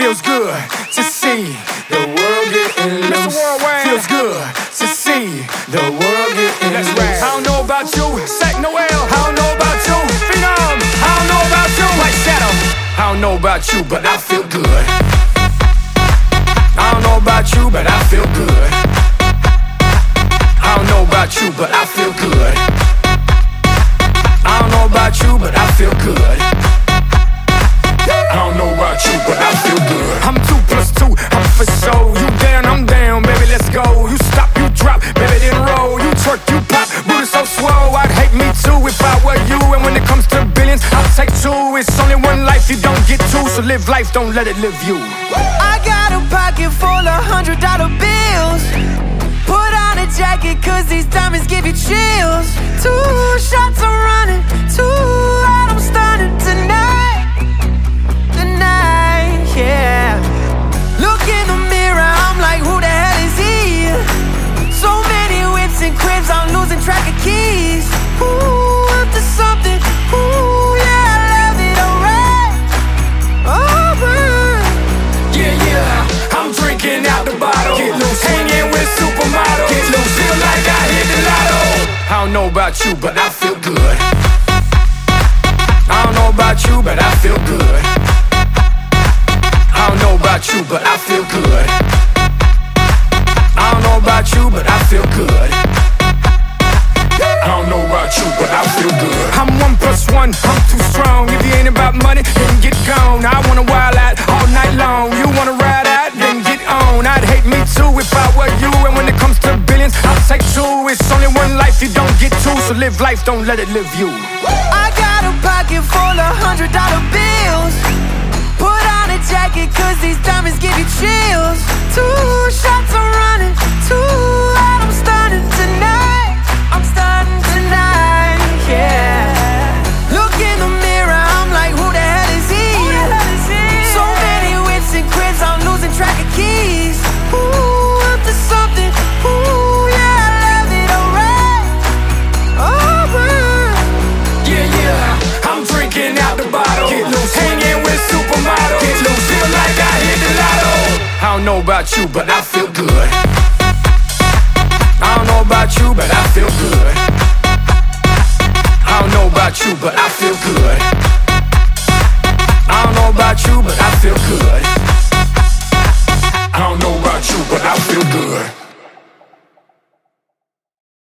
Feels good to see the world getting loose. Feels good to see the world getting loose. I don't know about you, Sack Noel. I don't know about you, Phenom. I don't know about you, White Shadow. I don't know about you, but I feel good. I don't know about you, but I feel good. I don't know about you, but I feel good. I don't know about you, but I feel good. I don't know about you, but I feel good. I'm 2+2, I'm for sure. You down, I'm down, baby, let's go. You stop, you drop, baby, then roll. You twerk, you pop, booty so swole. I'd hate me too if I were you. And when it comes to billions, I'll take two. It's only one life, you don't get two. So live life, don't let it live you. I got a pocket full of $100 bills. Put on a jacket, cause these diamonds give you chills. 2 shots I'm running, 2 out I'm stunning tonight. Tonight, yeah. Look in the mirror, I'm like, who the hell is he? So many whips and cribs, I'm losing track of keys. Ooh, up to something, ooh, yeah, I love it, alright. Alright. Yeah, I'm drinking out the bottle. Get loose, hanging with supermodels. Get loose, feel like I hit the lotto. I don't know about you, but I feel good. I don't know about you, but I feel good. I don't know about you, but I feel good. I don't know about you, but I feel good. I don't know about you, but I feel good. I'm 1+1, I'm too strong. If you ain't about money, then get gone. I wanna wild out all night long. You wanna ride out, then get on. I'd hate me too if I were you. And when it comes to billions, I'll take two. It's only one life, you don't get two. So live life, don't let it live you. I got a pocket full of $100 bills. Put on a jacket, cause these diamonds give you chills. 2 shots I'm running, 2 out I'm stunning tonight. I'm stunning tonight, yeah. Look in the mirror, I'm like, who the hell is he? So many whips and cribs, I'm losing track of keys. Ooh, up to something, ooh, yeah, I love it, alright. Alright. Yeah, I'm drinking out the bottle. Get loose, hanging with supermodels. Get loose, feel like I hit the lotto. I don't know about you, but I feel good. I don't know about you, but I feel good. I don't know about you, but I feel good. I don't know about you, but I feel good.